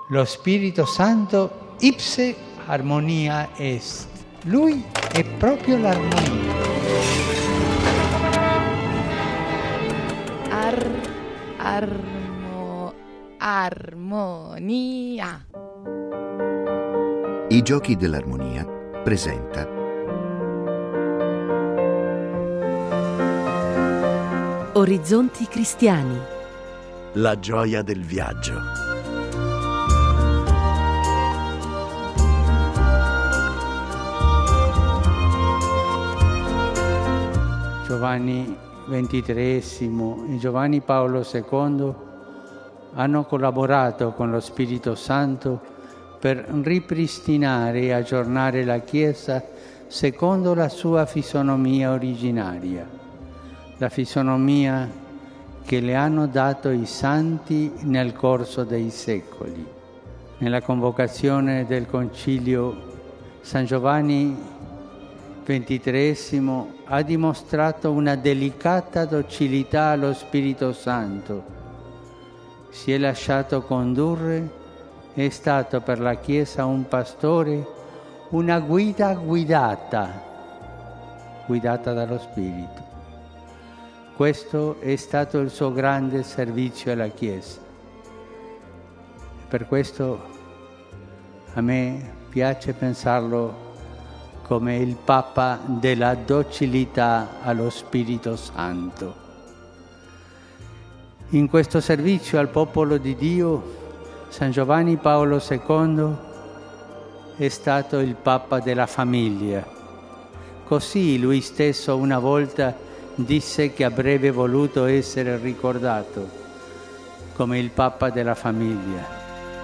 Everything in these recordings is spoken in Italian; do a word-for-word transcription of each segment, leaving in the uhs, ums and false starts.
Lo Spirito Santo ipse armonia est. Lui è proprio l'armonia. Ar, armo, armonia. I Giochi dell'Armonia presenta Orizzonti cristiani. La gioia del viaggio. Giovanni ventitreesimo e Giovanni Paolo secondo hanno collaborato con lo Spirito Santo per ripristinare e aggiornare la Chiesa secondo la sua fisonomia originaria, la fisonomia che le hanno dato i santi nel corso dei secoli. Nella convocazione del Concilio, San Giovanni ventitreesimo ha dimostrato una delicata docilità allo Spirito Santo. Si è lasciato condurre, è stato per la Chiesa un pastore, una guida guidata, guidata dallo Spirito. Questo è stato il suo grande servizio alla Chiesa. Per questo a me piace pensarlo come il Papa della docilità allo Spirito Santo. In questo servizio al popolo di Dio, San Giovanni Paolo secondo è stato il Papa della famiglia. Così lui stesso una volta disse che avrebbe voluto essere ricordato come il Papa della famiglia.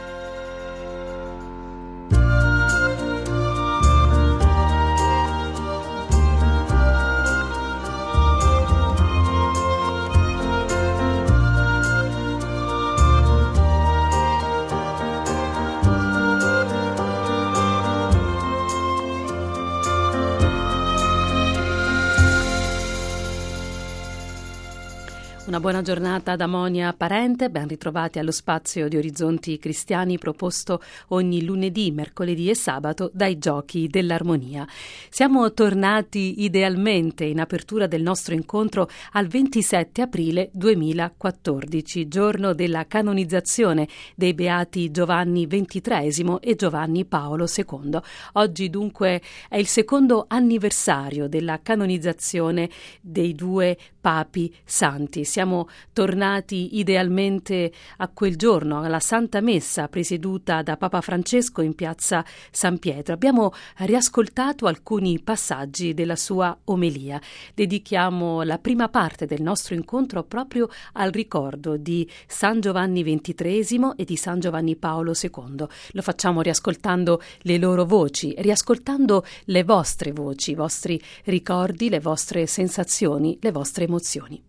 Una buona giornata da Monia Parente, ben ritrovati allo spazio di Orizzonti Cristiani proposto ogni lunedì, mercoledì e sabato dai Giochi dell'Armonia. Siamo tornati idealmente in apertura del nostro incontro al ventisette aprile duemilaquattordici, giorno della canonizzazione dei beati Giovanni ventitreesimo e Giovanni Paolo secondo. Oggi dunque è il secondo anniversario della canonizzazione dei due papi santi. Siamo tornati idealmente a quel giorno, alla Santa Messa presieduta da Papa Francesco in piazza San Pietro. Abbiamo riascoltato alcuni passaggi della sua omelia. Dedichiamo la prima parte del nostro incontro proprio al ricordo di San Giovanni ventitreesimo e di San Giovanni Paolo secondo. Lo facciamo riascoltando le loro voci, riascoltando le vostre voci, i vostri ricordi, le vostre sensazioni, le vostre emozioni.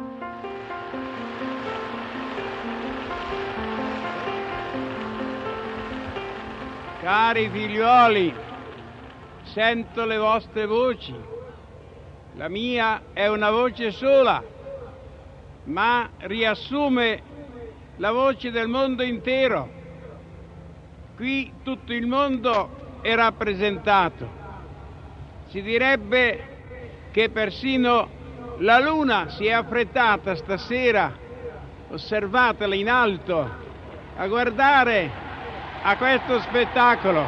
Cari figliuoli, sento le vostre voci. La mia è una voce sola, ma riassume la voce del mondo intero. Qui tutto il mondo è rappresentato. Si direbbe che persino la luna si è affrettata stasera, osservatela in alto, a guardare a questo spettacolo.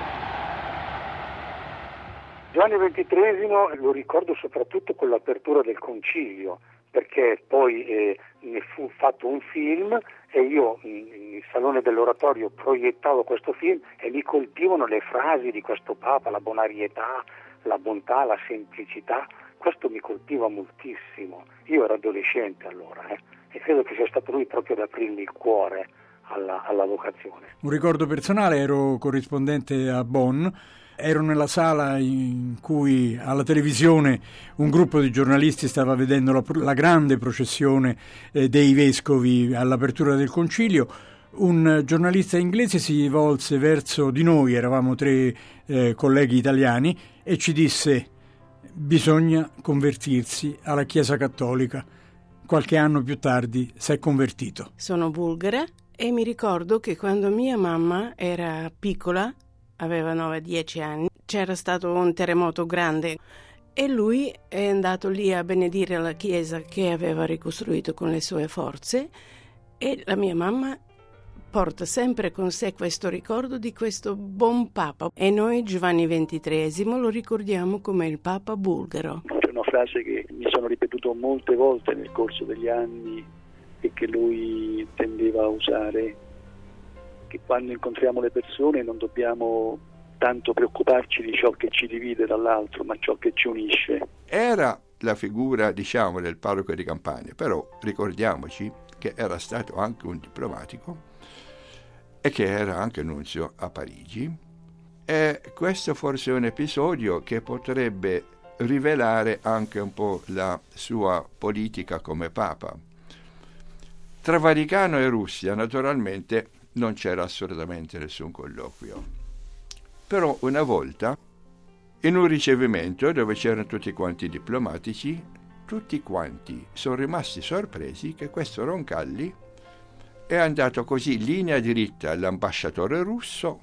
Giovanni ventitreesimo lo ricordo soprattutto con l'apertura del concilio, perché poi eh, ne fu fatto un film e io nel salone dell'oratorio proiettavo questo film e mi colpivano le frasi di questo Papa, la bonarietà, la bontà, la semplicità. Questo mi colpiva moltissimo. Io ero adolescente allora eh, e credo che sia stato lui proprio ad aprirmi il cuore Alla, alla vocazione. Un ricordo personale: ero corrispondente a Bonn, ero nella sala in cui alla televisione un gruppo di giornalisti stava vedendo la, la grande processione eh, dei vescovi all'apertura del concilio. Un giornalista inglese si volse verso di noi, eravamo tre eh, colleghi italiani, e ci disse: bisogna convertirsi alla Chiesa Cattolica. qualche anno più tardi si è convertito. Sono bulgara e mi ricordo che quando mia mamma era piccola, aveva nove dieci anni, c'era stato un terremoto grande e lui è andato lì a benedire la chiesa che aveva ricostruito con le sue forze, e la mia mamma porta sempre con sé questo ricordo di questo buon Papa, e noi Giovanni ventitreesimo lo ricordiamo come il Papa bulgaro. C'è una frase che mi sono ripetuto molte volte nel corso degli anni e che lui tendeva a usare, che quando incontriamo le persone non dobbiamo tanto preoccuparci di ciò che ci divide dall'altro, ma ciò che ci unisce. Era la figura, diciamo, del parroco di Campania, però ricordiamoci che era stato anche un diplomatico e che era anche nunzio a Parigi, e questo forse è un episodio che potrebbe rivelare anche un po' la sua politica come Papa. Tra Vaticano e Russia naturalmente non c'era assolutamente nessun colloquio, però una volta in un ricevimento dove c'erano tutti quanti i diplomatici, tutti quanti sono rimasti sorpresi che questo Roncalli è andato così linea diritta all'ambasciatore russo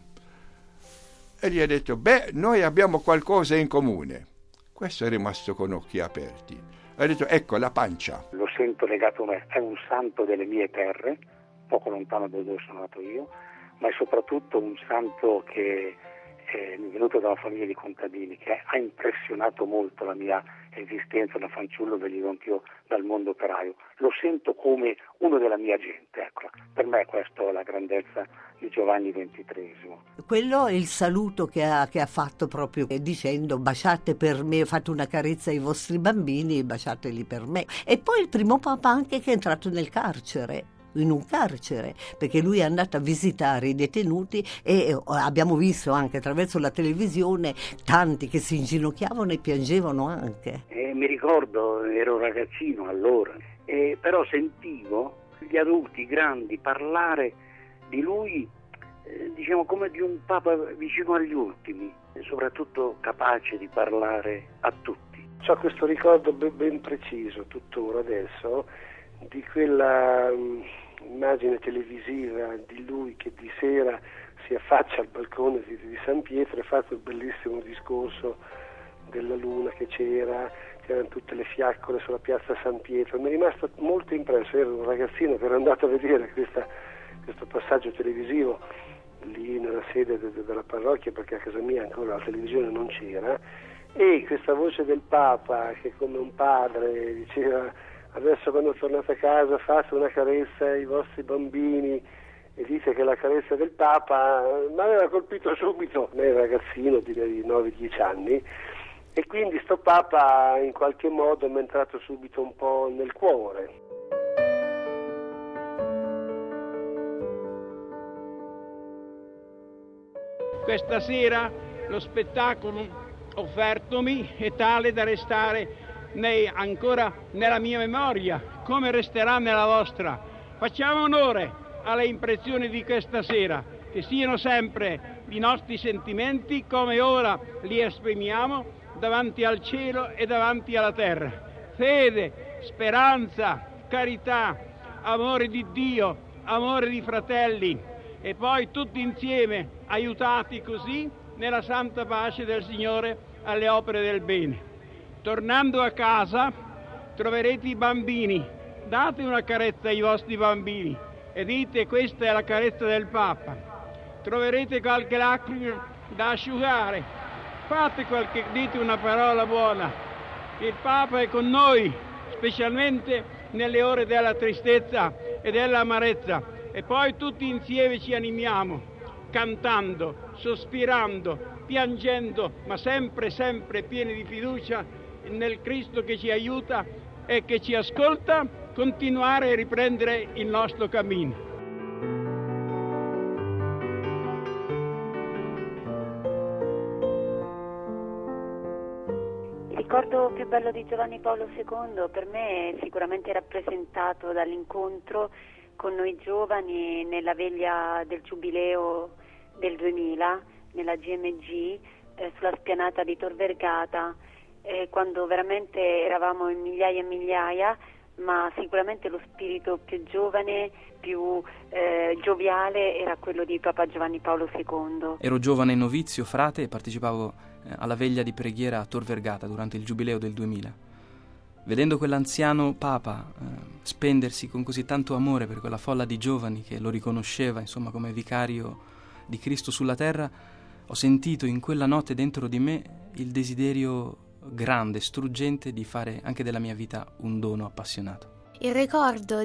e gli ha detto: beh, noi abbiamo qualcosa in comune. Questo è rimasto con occhi aperti. Ha detto: ecco la pancia. Lo sento legato a me, è un santo delle mie terre, poco lontano da dove sono nato io, ma è soprattutto un santo che è venuto da una famiglia di contadini, che ha impressionato molto la mia esistenza da fanciullo, venivo anch'io dal mondo operaio. Lo sento come uno della mia gente, ecco. Per me questa è la grandezza di Giovanni ventitreesimo. Quello è il saluto che ha, che ha fatto proprio dicendo: baciate per me, fate una carezza ai vostri bambini, baciateli per me. E poi il primo Papa anche che è entrato nel carcere, in un carcere, perché lui è andato a visitare i detenuti e abbiamo visto anche attraverso la televisione tanti che si inginocchiavano e piangevano anche. Eh, mi ricordo, ero ragazzino allora, eh, però sentivo gli adulti grandi parlare di lui, eh, diciamo come di un Papa vicino agli ultimi, e soprattutto capace di parlare a tutti. Ho questo ricordo ben, ben preciso tuttora adesso di quella um, immagine televisiva di lui che di sera si affaccia al balcone di, di San Pietro e fa quel bellissimo discorso della luna che c'era, c'erano tutte le fiaccole sulla piazza San Pietro. Mi è rimasto molto impresso, ero un ragazzino che ero andato a vedere questa, questo passaggio televisivo lì nella sede de, de, della parrocchia, perché a casa mia ancora la televisione non c'era, e questa voce del Papa che come un padre diceva: adesso quando tornate a casa fate una carezza ai vostri bambini e dite che la carezza del Papa mi aveva colpito subito. Me ero ragazzino, direi di nove dieci anni, e quindi sto Papa in qualche modo mi è entrato subito un po' nel cuore. Questa sera lo spettacolo offertomi è tale da restare nei, ancora nella mia memoria, come resterà nella vostra. Facciamo onore alle impressioni di questa sera, che siano sempre i nostri sentimenti come ora li esprimiamo davanti al cielo e davanti alla terra. Fede, speranza, carità, amore di Dio, amore di fratelli, e poi tutti insieme aiutati così nella santa pace del Signore alle opere del bene. Tornando a casa troverete i bambini, date una carezza ai vostri bambini e dite: questa è la carezza del Papa. Troverete qualche lacrima da asciugare, fate qualche, dite una parola buona. Il Papa è con noi, specialmente nelle ore della tristezza e dell'amarezza, e poi tutti insieme ci animiamo, cantando, sospirando, piangendo, ma sempre, sempre pieni di fiducia nel Cristo che ci aiuta e che ci ascolta, continuare e riprendere il nostro cammino. Il ricordo più bello di Giovanni Paolo secondo per me è sicuramente rappresentato dall'incontro con noi giovani nella veglia del Giubileo del duemila, nella G M G, eh, sulla spianata di Tor Vergata, eh, quando veramente eravamo in migliaia e migliaia ma sicuramente lo spirito più giovane, più eh, gioviale era quello di Papa Giovanni Paolo secondo. Ero giovane novizio, frate, e partecipavo eh, alla veglia di preghiera a Tor Vergata durante il giubileo del duemila. Vedendo quell'anziano Papa eh, spendersi con così tanto amore per quella folla di giovani che lo riconosceva, insomma, come vicario di Cristo sulla terra, ho sentito in quella notte dentro di me il desiderio grande, struggente di fare anche della mia vita un dono appassionato. Il ricordo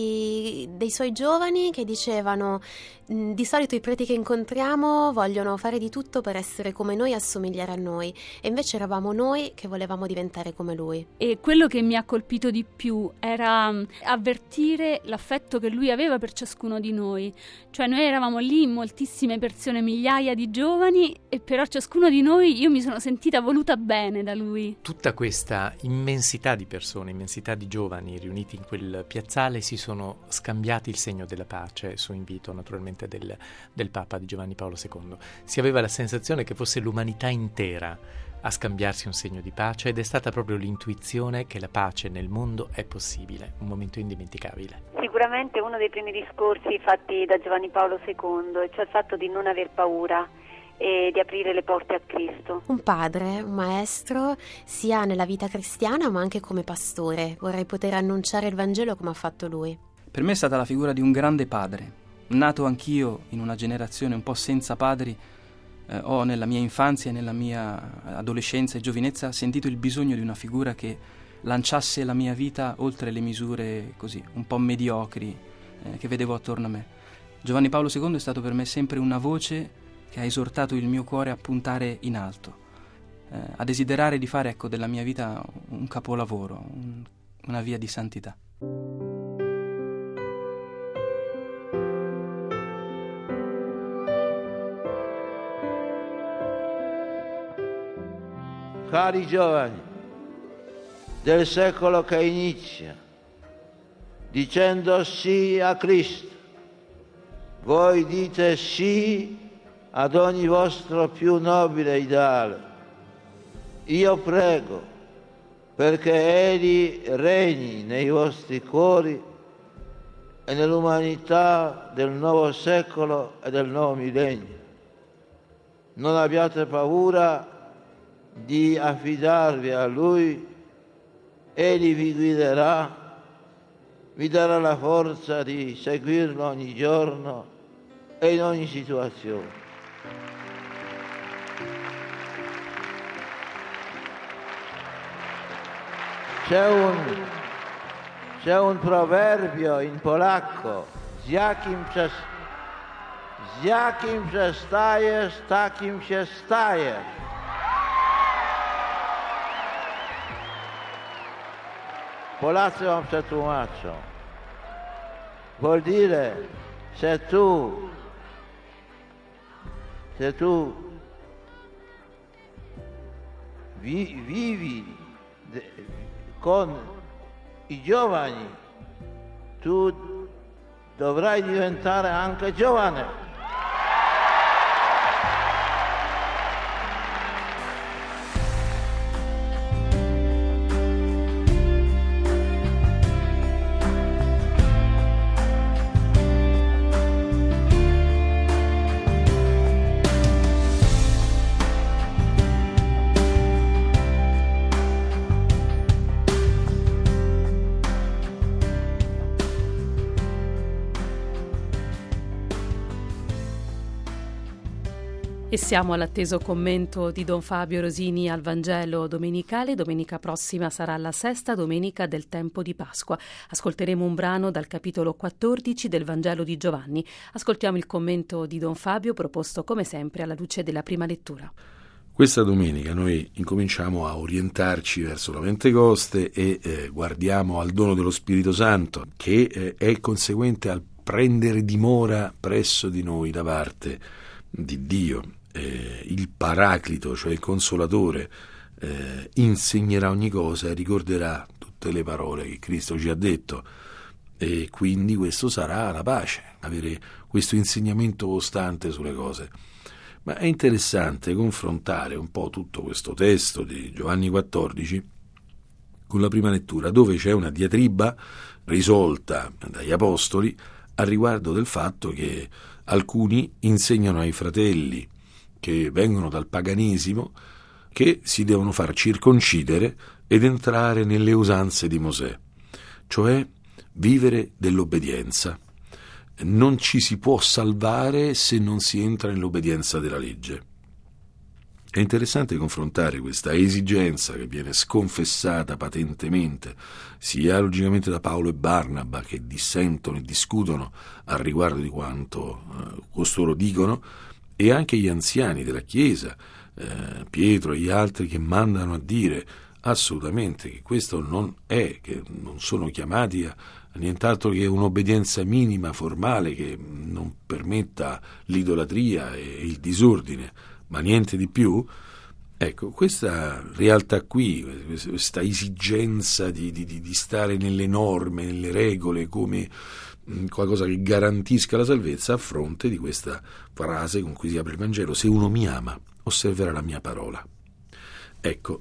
di, dei suoi giovani che dicevano: di solito i preti che incontriamo vogliono fare di tutto per essere come noi, assomigliare a noi, e invece eravamo noi che volevamo diventare come lui. E quello che mi ha colpito di più era avvertire l'affetto che lui aveva per ciascuno di noi. Cioè noi eravamo lì moltissime persone, migliaia di giovani, e però ciascuno di noi, io mi sono sentita voluta bene da lui. Tutta questa immensità di persone, immensità di giovani riuniti in quel piazzale si sono scambiati il segno della pace su invito naturalmente del, del Papa di Giovanni Paolo secondo. Si aveva la sensazione che fosse l'umanità intera a scambiarsi un segno di pace, ed è stata proprio l'intuizione che la pace nel mondo è possibile, un momento indimenticabile. Sicuramente uno dei primi discorsi fatti da Giovanni Paolo secondo, cioè il fatto di non aver paura e di aprire le porte a Cristo. Un padre, un maestro, sia nella vita cristiana ma anche come pastore. Vorrei poter annunciare il Vangelo come ha fatto lui. Per me è stata la figura di un grande padre. Nato anch'io in una generazione un po' senza padri, eh, ho nella mia infanzia e nella mia adolescenza e giovinezza sentito il bisogno di una figura che lanciasse la mia vita oltre le misure così un po' mediocri eh, che vedevo attorno a me. Giovanni Paolo secondo è stato per me sempre una voce che ha esortato il mio cuore a puntare in alto, eh, a desiderare di fare, ecco, della mia vita un capolavoro, un, una via di santità. Cari giovani del secolo che inizia, dicendo sì a Cristo, voi dite sì ad ogni vostro più nobile ideale. Io prego perché Egli regni nei vostri cuori e nell'umanità del nuovo secolo e del nuovo millennio. Non abbiate paura di affidarvi a Lui, Egli vi guiderà, vi darà la forza di seguirlo ogni giorno e in ogni situazione. C'è un, c'è un proverbio in polacco, zjakim się, zjakim się stajesz, takim się stajesz. Polacy wam przetłumaczą. Vuol dire, se tu, se tu vi, vivi de, con i giovani, tu dovrai diventare anche giovane. E siamo all'atteso commento di Don Fabio Rosini al Vangelo domenicale. Domenica prossima sarà la sesta domenica del tempo di Pasqua. Ascolteremo un brano dal capitolo quattordici del Vangelo di Giovanni. Ascoltiamo il commento di Don Fabio, proposto come sempre alla luce della prima lettura. Questa domenica noi incominciamo a orientarci verso la Pentecoste e eh, guardiamo al dono dello Spirito Santo, che eh, è conseguente al prendere dimora presso di noi da parte di Dio. Eh, il Paraclito, cioè il Consolatore, eh, insegnerà ogni cosa e ricorderà tutte le parole che Cristo ci ha detto, e quindi questo sarà la pace, avere questo insegnamento costante sulle cose. Ma è interessante confrontare un po' tutto questo testo di Giovanni quattordici con la prima lettura, dove c'è una diatriba risolta dagli apostoli a riguardo del fatto che alcuni insegnano ai fratelli che vengono dal paganesimo che si devono far circoncidere ed entrare nelle usanze di Mosè, cioè vivere dell'obbedienza. Non ci si può salvare se non si entra nell'obbedienza della legge. È interessante confrontare questa esigenza che viene sconfessata patentemente sia logicamente da Paolo e Barnaba, che dissentono e discutono al riguardo di quanto eh, costoro dicono, e anche gli anziani della Chiesa, eh, Pietro e gli altri, che mandano a dire assolutamente che questo non è, che non sono chiamati a nient'altro che un'obbedienza minima formale che non permetta l'idolatria e il disordine, ma niente di più. Ecco, questa realtà qui, questa esigenza di, di, di stare nelle norme, nelle regole, come qualcosa che garantisca la salvezza, a fronte di questa frase con cui si apre il Vangelo: se uno mi ama, osserverà la mia parola. Ecco,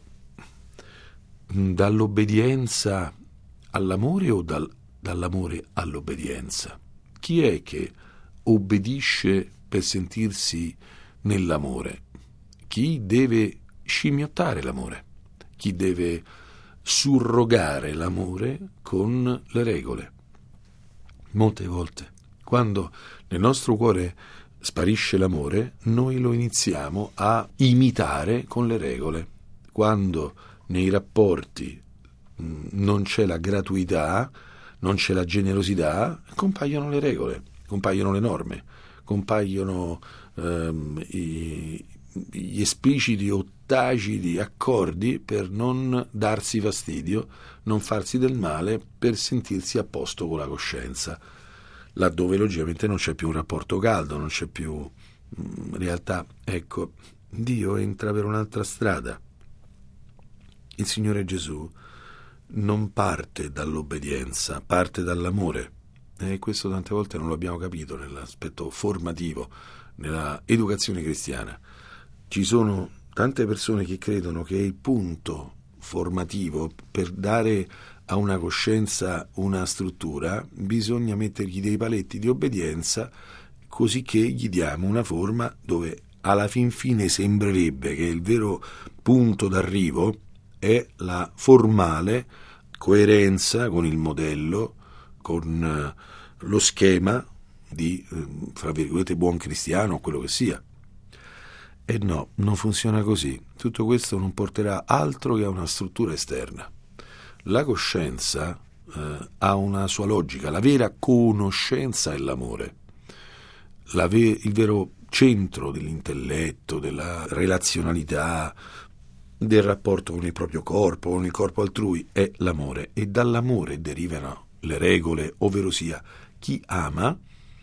dall'obbedienza all'amore o dal, dall'amore all'obbedienza? Chi è che obbedisce per sentirsi nell'amore? Chi deve scimmiottare l'amore? Chi deve surrogare l'amore con le regole? Molte volte, quando nel nostro cuore sparisce l'amore, noi lo iniziamo a imitare con le regole. Quando nei rapporti non c'è la gratuità, non c'è la generosità, compaiono le regole, compaiono le norme, compaiono ehm, i, gli espliciti o taciti accordi per non darsi fastidio, non farsi del male, per sentirsi a posto con la coscienza, laddove logicamente non c'è più un rapporto caldo, non c'è più in realtà. Ecco, Dio entra per un'altra strada. Il Signore Gesù non parte dall'obbedienza, parte dall'amore, e questo tante volte non lo abbiamo capito nell'aspetto formativo, nella educazione cristiana. Ci sono tante persone che credono che il punto formativo per dare a una coscienza una struttura bisogna mettergli dei paletti di obbedienza, così che gli diamo una forma dove alla fin fine sembrerebbe che il vero punto d'arrivo è la formale coerenza con il modello, con lo schema di, fra virgolette, buon cristiano o quello che sia. E no, non funziona così. Tutto questo non porterà altro che a una struttura esterna. La coscienza eh, ha una sua logica. La vera conoscenza è l'amore. La ve- il vero centro dell'intelletto, della relazionalità, del rapporto con il proprio corpo, con il corpo altrui, è l'amore. E dall'amore derivano le regole, ovvero sia chi ama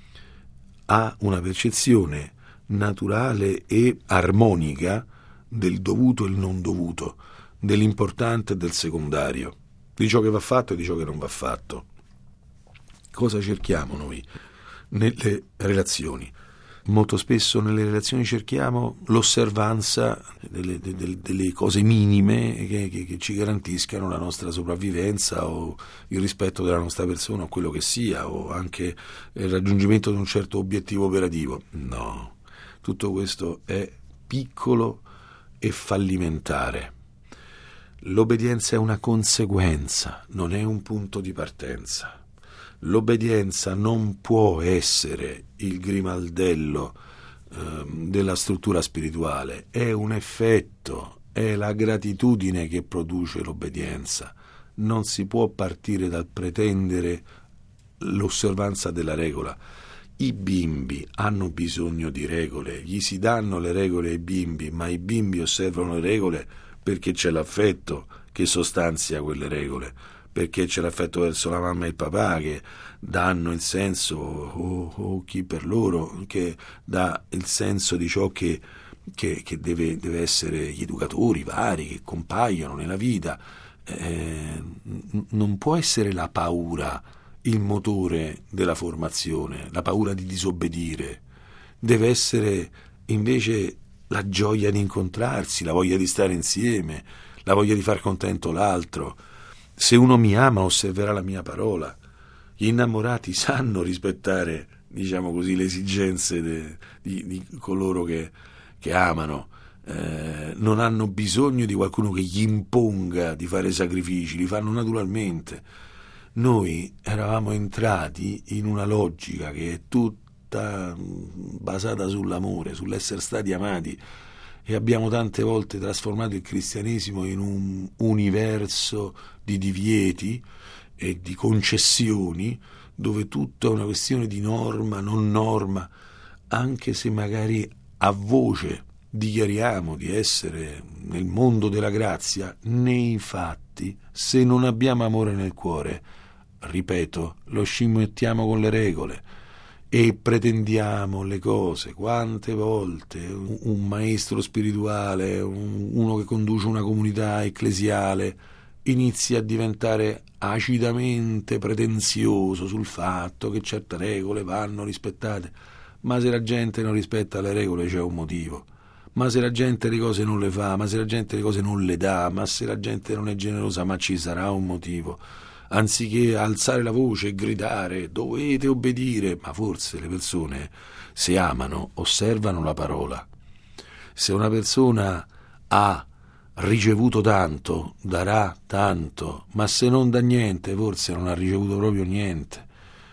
ha una percezione naturale e armonica del dovuto e il non dovuto, dell'importante e del secondario, di ciò che va fatto e di ciò che non va fatto. Cosa cerchiamo noi nelle relazioni? Molto spesso nelle relazioni cerchiamo l'osservanza delle, delle, delle cose minime che, che, che ci garantiscano la nostra sopravvivenza o il rispetto della nostra persona o quello che sia, o anche il raggiungimento di un certo obiettivo operativo. No, tutto questo è piccolo e fallimentare. L'obbedienza è una conseguenza, non è un punto di partenza. L'obbedienza non può essere il grimaldello eh, della struttura spirituale, è un effetto, è la gratitudine che produce l'obbedienza. Non si può partire dal pretendere l'osservanza della regola. I bimbi hanno bisogno di regole, gli si danno le regole ai bimbi, ma i bimbi osservano le regole perché c'è l'affetto che sostanzia quelle regole, perché c'è l'affetto verso la mamma e il papà che danno il senso, o, o chi per loro, che dà il senso di ciò che, che, che deve, deve essere gli educatori vari che compaiono nella vita. Eh, non può essere la paura il motore della formazione, la paura di disobbedire. Deve essere invece la gioia di incontrarsi, la voglia di stare insieme, la voglia di far contento l'altro. Se uno mi ama osserverà la mia parola. Gli innamorati sanno rispettare, diciamo così, le esigenze de, di, di coloro che, che amano. Eh, non hanno bisogno di qualcuno che gli imponga di fare sacrifici, li fanno naturalmente. Noi eravamo entrati in una logica che è tutta basata sull'amore, sull'essere stati amati, e abbiamo tante volte trasformato il cristianesimo in un universo di divieti e di concessioni, dove tutto è una questione di norma, non norma, anche se magari a voce dichiariamo di essere nel mondo della grazia. Nei fatti, se non abbiamo amore nel cuore, ripeto, lo scimmottiamo con le regole e pretendiamo le cose. Quante volte un, un maestro spirituale, un, uno che conduce una comunità ecclesiale, inizia a diventare acidamente pretenzioso sul fatto che certe regole vanno rispettate. Ma se la gente non rispetta le regole c'è un motivo. Ma se la gente le cose non le fa, ma se la gente le cose non le dà, ma se la gente non è generosa, ma ci sarà un motivo. Anziché alzare la voce e gridare dovete obbedire, ma forse le persone, se amano, osservano la parola. Se una persona ha ricevuto tanto, darà tanto, ma se non dà niente, forse non ha ricevuto proprio niente.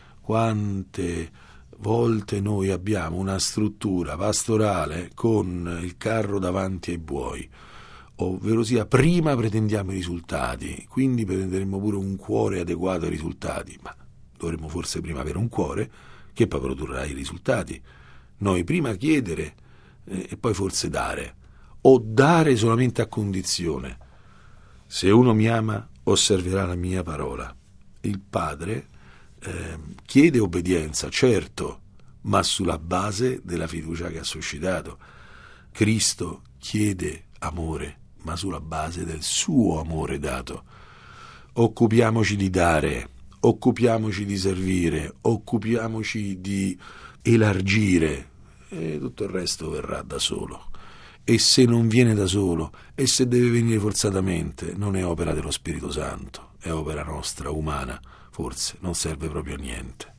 Quante volte noi abbiamo una struttura pastorale con il carro davanti ai buoi, ovvero sia prima pretendiamo i risultati, quindi pretenderemo pure un cuore adeguato ai risultati, ma dovremmo forse prima avere un cuore che poi produrrà i risultati. Noi prima chiedere eh, e poi forse dare, o dare solamente a condizione: se uno mi ama osserverà la mia parola. Il Padre eh, chiede obbedienza, certo, ma sulla base della fiducia che ha suscitato. Cristo chiede amore, ma sulla base del suo amore dato. Occupiamoci di dare, occupiamoci di servire, occupiamoci di elargire, e tutto il resto verrà da solo. E se non viene da solo, e se deve venire forzatamente, non è opera dello Spirito Santo, è opera nostra, umana, forse non serve proprio a niente.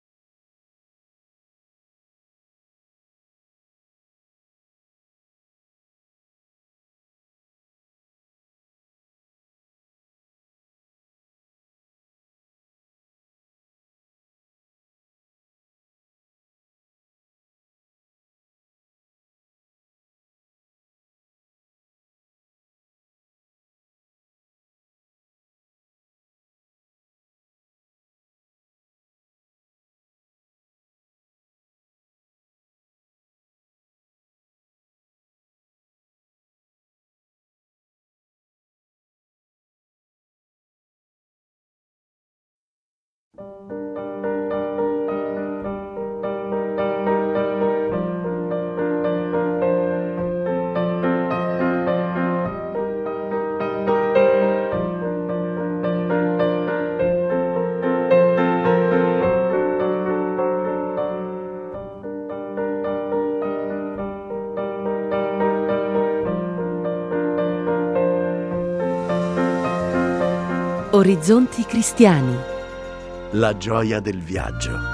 Orizzonti cristiani. La gioia del viaggio.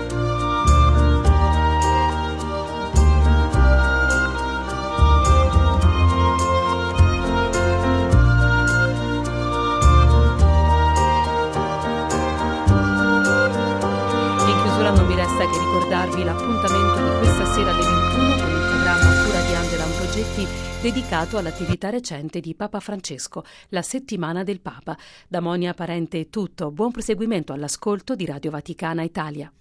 Non mi resta che ricordarvi l'appuntamento di questa sera alle ventuno con il programma a cura di Angela Progetti dedicato all'attività recente di Papa Francesco, la settimana del Papa. Da Monia Parente è tutto, buon proseguimento all'ascolto di Radio Vaticana Italia.